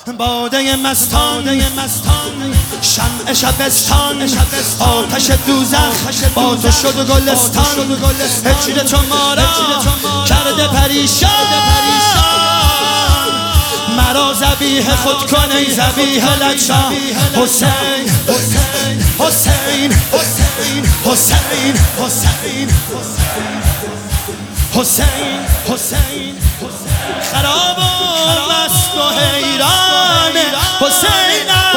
باده مستان شمع شبستان آتش دوزخ با تو شد و گلستان هجر تو ما را کرده پریشان مرا ذبیح خود کن ای ذبیح لجان حسین حسین حسین حسین حسین حسین حسین خراب و مست و حیران حسینم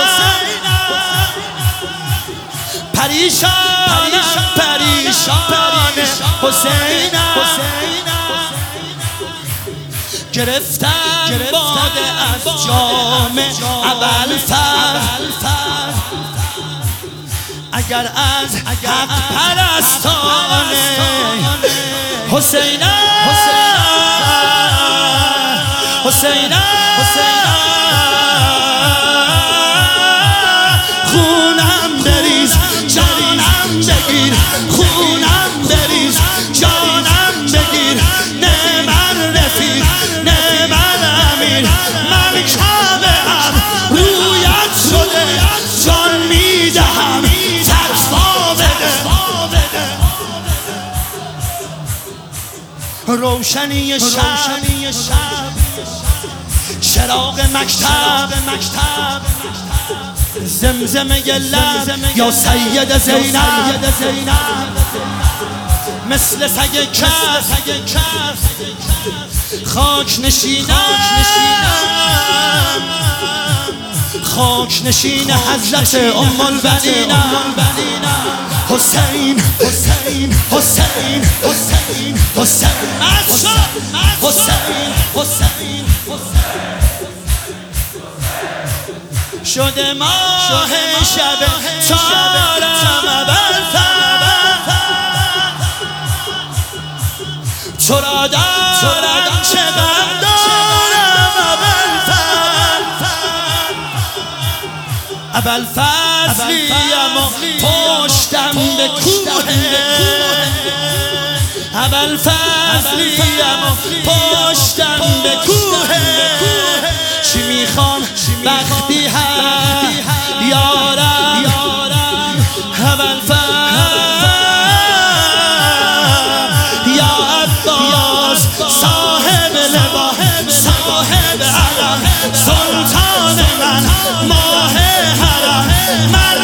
پریشانم پریشان حسینم گرفتم باده از جام ابوالفضل اگر از حق پرستانه حسینم حسینم خونم بریز جانم بگیر خونم بریز جانم بگیر نه من رفیق نه من امیر من کعبه‌ام رویت شده جان میدهم فتوا بده روشنی شب چراغ مکتب زمزمه لب یا سید زینب مثل سگ کف خاک نشین حضرت ام البنین حسین حسین حسین حسین حسین حسین شده ماه شب تارم ابوالفضل تو را دارم چه غم دارم ابوالفضلیم و پشتم به کوه ابوالفضلیم و پشتم به کوه چی میخوان وقتی هست یارم ابوالفضل یا عباس صاحب لباس صاحب علم سلطان من ماه حرم